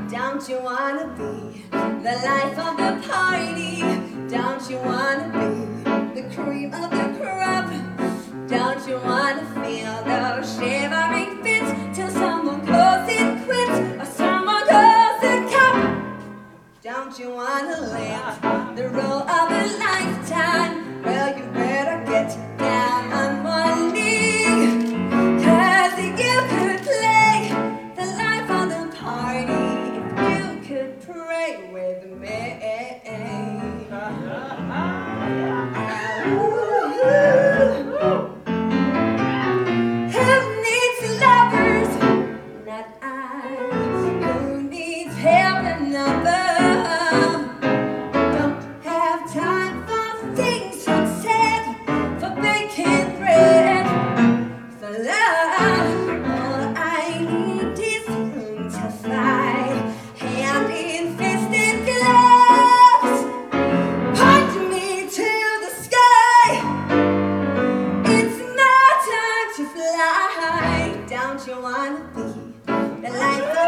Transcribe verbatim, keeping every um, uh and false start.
Don't you wanna be the life of the party? Don't you wanna be the cream of the crop? Don't you wanna feel the shivering fits till someone calls it quits or someone calls it cup? Don't you wanna live the role of a lifetime? Well, you better get down on one knee, 'cause you could play the life of the party if you could pray with me. Who needs lovers? Not I. Who needs help? Another. Don't have time for things you said, for baking bread, for love. All I need is room to fly, hand in fisted gloves. Point me to the sky. It's my time to fly. Don't you wanna be the life